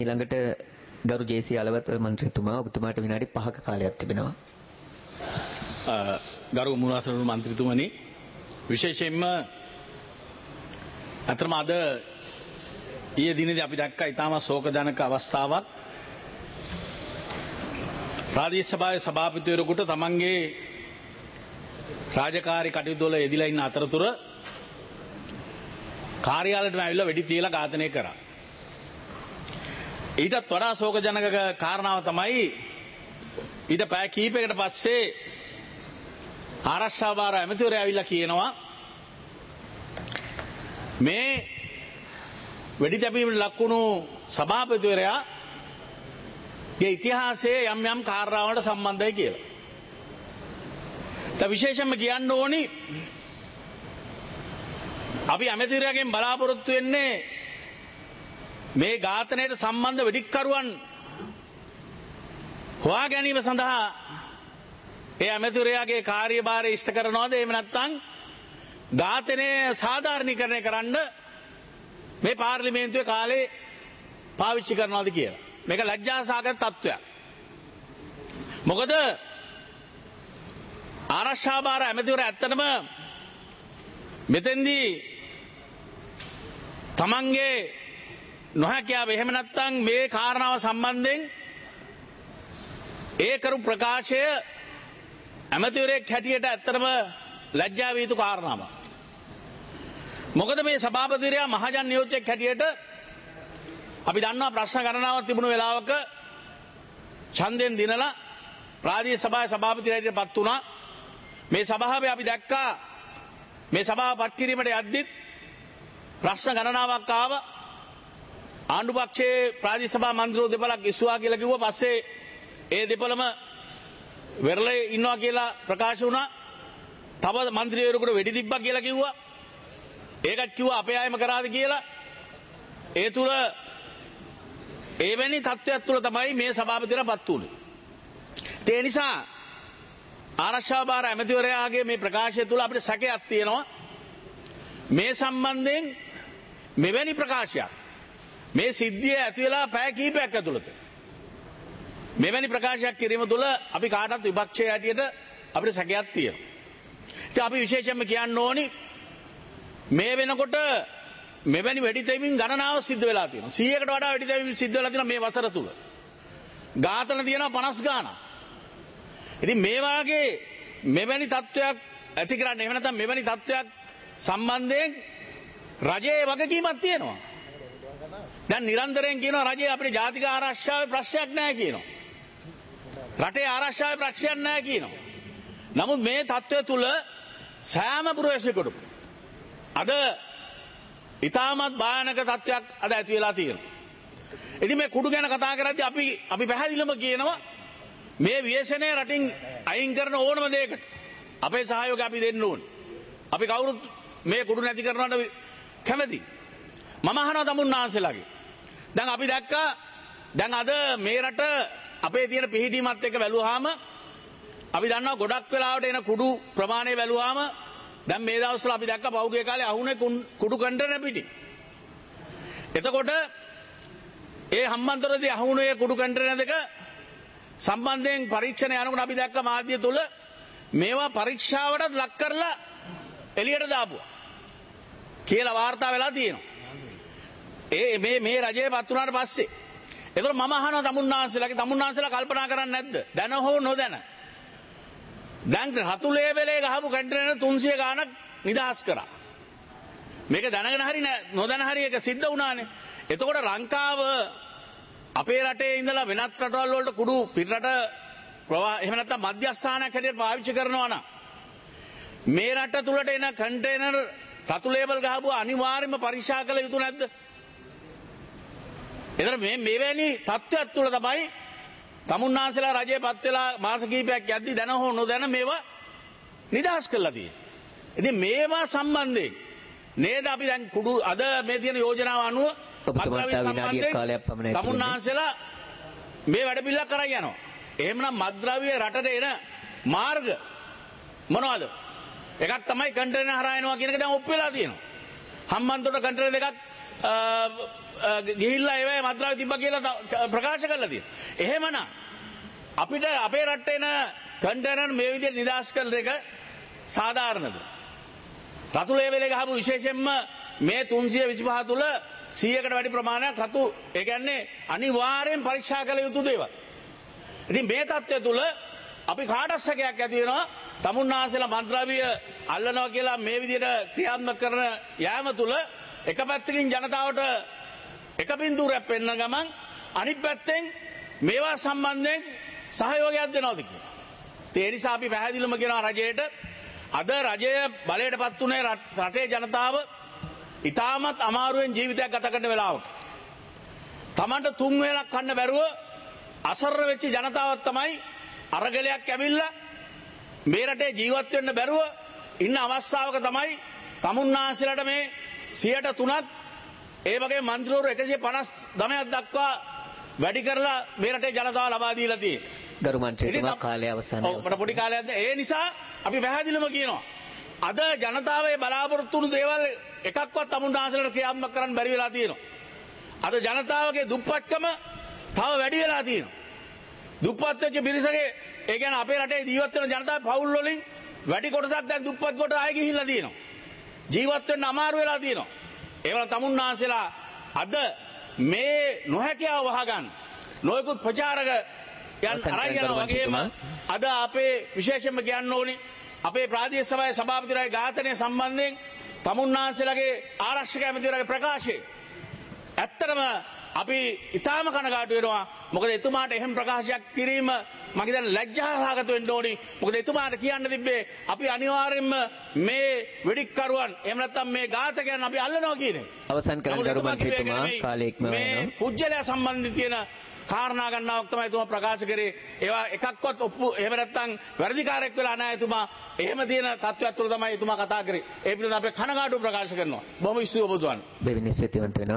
ඊළඟට ගරු ජේ.සී. අලවත මන්ත්‍රීතුමා ඔබතුමාට විනාඩි 5ක කාලයක් තිබෙනවා. ගරු මුලාසරු මන්ත්‍රීතුමනි විශේෂයෙන්ම අතරම අද ඊයේ දිනේදී අපි දැක්කා ඊටම ශෝකජනක අවස්ථාවක්. ප්‍රාදේශීය සභාවේ සභාපතිවරයෙකුට තමන්ගේ රාජකාරී කටයුතු වල යෙදিলা ඉන්න අතරතුර කාර්යාලයටම ඇවිල්ලා වෙඩි තියලා ඝාතනය කරා. ඊටත් වඩා ශෝකජනක කාරණාව තමයි ඊට පැය කිහිපයකට පස්සේ ආරක්ෂා භාර ඇමතිවරයා ඇවිල්ලා කියනවා මේ වෙඩි තැබීමට ලක්වුණු සභාපතිවරයාගේ ඉතිහාසයේ යම් යම් කාරණාවලට සම්බන්ධයි කියලා. දැන් විශේෂයෙන්ම කියන්න ඕනි අපි ඇමතිවරයාගෙන් බලාපොරොත්තු වෙන්නේ මේ ඝාතනයට සම්බන්ධ වෙඩික්කරුවන් හොයා ගැනීම සඳහා ඒ ඇමතිවරයාගේ කාර්යභාරය ඉෂ්ට කරනවද එහෙම නැත්නම් ඝාතනය සාධාරණීකරණය කරන්න මේ පාර්ලිමේන්තුවේ කාලේ පාවිච්චි කරනවද කියලා. මේක ලැජ්ජාසහගත තත්ත්වයක්. මොකද ආරක්ෂා භාර ඇමතිවරයා ඇත්තටම මෙතෙන්දී තමන්ගේ නොහැකියාව එහෙම නැත්නම් මේ කාරණාව සම්බන්ධයෙන් ඒ කරු ප්‍රකාශය ඇමතිවරයෙක් හැටියට ඇත්තටම ලැජ්ජා විය යුතු කාරණාවක්. මොකද මේ සභාපතිවරයා මහජන නියෝජ්‍යයෙක් හැටියට අපි දන්නවා ප්‍රශ්න ගණනාවක් තිබුණු වෙලාවක ඡන්දයෙන් දිනලා ප්‍රාදේශීය සභාවේ සභාපති හැටියට පත් වුණා. මේ සභාවේ අපි දැක්කා මේ සභාව පත් කිරීමට යද්දිත් ප්‍රශ්න ගණනාවක් ආවා. ආණ්ඩු පක්ෂයේ ප්‍රාදේශීය සභා මන්ත්‍රීවරු දෙපළක් ඉස්සුවා කියලා කිව්වා. පස්සේ ඒ දෙපළම වෙරළේ ඉන්නවා කියලා ප්‍රකාශ වුණා. තව මන්ත්‍රීවරුන්ට වෙඩි තිබ්බා කියලා කිව්වා. ඒකත් කිව්වා අපේ අයම කරාද කියලා. ඒ තුල එවැනි තත්ත්වයක් තුල තමයි මේ සභාපතිවරයාපත් වුනේ. ඒ නිසා ආරක්ෂා භාර ඇමතිවරයාගේ මේ ප්‍රකාශය තුල අපිට සැකයක් තියෙනවා. මේ සම්බන්ධයෙන් මෙවැනි ප්‍රකාශයක් මේ සිද්ධිය ඇති වෙලා පැය කිහිපයක් ඇතුළත මෙවැනි ප්‍රකාශයක් කිරීම තුළ අපි කාටත් විපක්ෂයේ හැටියට අපිට සැකයක් තියෙනවා. ඉතින් අපි විශේෂයෙන්ම කියන්න ඕනි මේ වෙනකොට මෙවැනි වෙඩි තැබීම් ගණනාව සිද්ධ වෙලා තියෙනවා. 100කට වඩා වෙඩි තැබීම් සිද්ධ වෙලා තියෙනවා මේ වසර තුල. ඝාතන තියෙනවා 50 ගාණක්. ඉතින් මේ වාගේ මෙවැනි තත්වයක් ඇති කරන්න එහෙම නැත්නම් මෙවැනි තත්වයක් සම්බන්ධයෙන් රජයේ වගකීමක් තියෙනවා. දැන් නිරන්තරයෙන් කියනවා රජයේ අපේ ජාතික ආරක්ෂාවේ ප්‍රශ්නයක් නැහැ කියනවා. රටේ ආරක්ෂාවේ ප්‍රශ්නයක් නැහැ කියනවා. නමුත් මේ තත්ත්වය තුල සෑම පුරවැසියෙකුටම අද ඊටමත් භයානක තත්ත්වයක් අද ඇති වෙලා තියෙනවා. ඉතින් මේ කුඩු ගැන කතා කරද්දී අපි පැහැදිලිවම කියනවා මේ ව්‍යසනය රටින් අයින් කරන ඕනම දෙයකට අපේ සහයෝගය අපි දෙන්න ඕනේ. අපි කවුරුත් මේ කුඩු නැති කරනවට කැමැති. මම අහනවා තමුන්නාන්සලාගේ. දැන් අපි දැක්කා දැන් අද මේ රට අපේ තියෙන පිහිටීමත් එක්ක බැලුවාම අපි දන්නවා ගොඩක් වෙලාවට එන කුඩු ප්‍රමාණය බැලුවාම දැන් මේ දවස්වල අපි දැක්ක පහුගිය කාලේ අහුනේ කුඩු කන්ටේනර් පිටි. එතකොට ඒ හම්බන්තොටදී අහුනේ කුඩු කන්ටේනර් දෙක සම්බන්ධයෙන් පරීක්ෂණ යනකොට අපි දැක්ක මාධ්‍ය තුල මේවා පරීක්ෂාවටත් ලක් කරලා එළියට දාපුවා කියලා වාර්තා වෙලා තියෙනවා. මේ රජයේ පත් වුණාට පස්සේ එතකොට මම අහනවා තමුන්නාන්සලාගේ කල්පනා කරන්නේ නැද්ද? දැන හෝ නොදැන. දැන් රතු ලේබලේ ගහපු කන්ටේනර් 300 ගාණක් නිදහස් කරා. මේක දැනගෙන හරි නොදැන හරි ඒක සිද්ධ වුණානේ. එතකොට ලංකාව අපේ රටේ ඉඳලා වෙනත් රටවල් වලට කුඩු පිටරට එහෙම නැත්නම් මධ්‍යස්ථානයක් හැටියට පාවිච්චි කරනවා නම් මේ රට තුලට එන කන්ටේනර් රතු ලේබල් ගහපුව අනිවාර්යයෙන්ම පරීක්ෂා කළ යුතු නැද්ද? එතන මේවැනි තත්ත්වයක් තුළ තමයි තමුන්නාන්සලා රජයේ පත් වෙලා මාස කිහිපයක් යද්දි දැන හෝ නොදැන මේවා නිදහස් කරලා තියෙනවා. ඉතින් මේවා සම්බන්ධයෙන් නේද අපි දැන් කුඩු අද මේ තියෙන යෝජනාව අනුව තමුන්නාන්සලා මේ වැඩ පිළිවෙල කරා යනවා. එහෙමනම් මත්ද්‍රව්‍ය රටට එන මාර්ග මොනවද? එකක් තමයි කන්ටේනර් හරහා එනවා කියන එක දැන් ඔප්පු වෙලා තියෙනවා. හම්බන්තොට කන්ටේනර් දෙකක් ගිහිල්ලා ඒවයි මත්ද්‍රව්‍ය තිබ්බා කියලා ප්‍රකාශ කරලා තියෙනවා. එහෙමනම් අපිට අපේ රටේ එන කන්ටේනර් මේ විදිහට නිදාස් කරන එක සාධාරණද? රතු ලේබල් එක ගහපු විශේෂයෙන්ම මේ 325 තුල 100කට වැඩි ප්‍රමාණයක් රතු ඒ කියන්නේ අනිවාර්යෙන් පරීක්ෂා කළ යුතු දේවල්. ඉතින් මේ තත්ත්වය තුල අපි කාටත් සැකයක් ඇති වෙනවා තමුන්නාසලා මත්ද්‍රව්‍ය අල්ලනවා කියලා මේ විදිහට ක්‍රියාත්මක කරන යාම තුල එක පැත්තකින් ජනතාවට එක බිඳුරක් පෙන්න ගමන් අනිත් පැත්තෙන් මේවා සම්බන්ධයෙන් සහයෝගයක් දෙනවද කියලා. ඒ නිසා අපි පැහැදිලිවම කියනවා රජයට අද රජය බලයටපත් උනේ රටේ ජනතාව ඉතාමත් අමාරුවෙන් ජීවිතයක් ගත කරන වෙලාවක. Tamanට 3 වේලක් කන්න බැරුව අසරණ වෙච්ච ජනතාවක් තමයි අරගලයක් ඇවිල්ලා මේ රටේ ජීවත් වෙන්න බැරුව ඉන්න අවස්ථාවක තමයි තමුන්නාන්සලට මේ 3%ත් ඒ වගේ මන්ත්‍රීවරු 159ක් දක්වා වැඩි කරලා මේ රටේ ජනතාව ලබා දීලා තියෙන්නේ. ගරු මන්ත්‍රීතුමා කාලය අවසන්යි. ඔව් පොඩි කාලයක් ඒ නිසා අපි පැහැදිලිවම කියනවා අද ජනතාවේ බලාපොරොත්තු වුණු දේවල් එකක්වත් තමුන්නාන්සලට ක්‍රියාත්මක කරන්න බැරි වෙලා තියෙනවා. අද ජනතාවගේ දුප්පත්කම තව වැඩි වෙලා තියෙනවා. දුප්පත් වෙච්ච පිරිසගේ ඒ කියන්නේ අපේ රටේ ජීවත් වෙන ජනතාව පවුල් වලින් වැඩි කොටසක් දැන් දුප්පත් කොට ආයෙ ගිහිල්ලා තියෙනවා. ජීවත් වෙන්න අමාරු වෙලා තියෙනවා. ඒවල තමුන්නාන්සලා අද මේ නොහැකියාව වහගන්න නොයෙකුත් ප්‍රචාරක යන් අරගෙන වගේම අද අපේ විශේෂයෙන්ම කියන්න ඕනේ අපේ ප්‍රාදේශීය සභාවේ සභාපතිවරයා ඝාතනය සම්බන්ධයෙන් තමුන්නාන්සලාගේ ආරක්ෂක ඇමතිවරයාගේ ප්‍රකාශය ඇත්තටම අපි ඉතාම කනගාටු වෙනවා. මොකද එතුමාට එහෙම ප්‍රකාශයක් කිරීම මගේ දැන් ලැජ්ජාසහගත වෙන්න ඕනි. මොකද එතුමාට කියන්න තිබ්බේ අපි අනිවාර්යයෙන්ම මේ වෙඩික්කරුවන් එහෙම නැත්නම් මේ ඝාතකයන් අපි අල්ලනවා කියන්නේ. අවසන් කරන්න ගරු මන්ත්‍රීතුමා කාලය ඉක්මවනවා. මේ පුජ්‍යලයා සම්බන්ධ තියෙන කාරණා ගන්නවක් තමයි එතුමා ප්‍රකාශ කරේ. ඒවා එකක්වත් ඔප්පු එහෙම නැත්නම් වැඩිකාරයෙක් වෙලා නැහැ එතුමා. එහෙම තියෙන තත්ත්වයක් තුළ තමයි එතුමා කතා කරේ. ඒ පිළිබඳව අපි කනගාටු ප්‍රකාශ කරනවා. බොහොම ස්තුතියි ඔබතුමාට. දෙවිනි ස්තුතිවන්ත වෙනවා.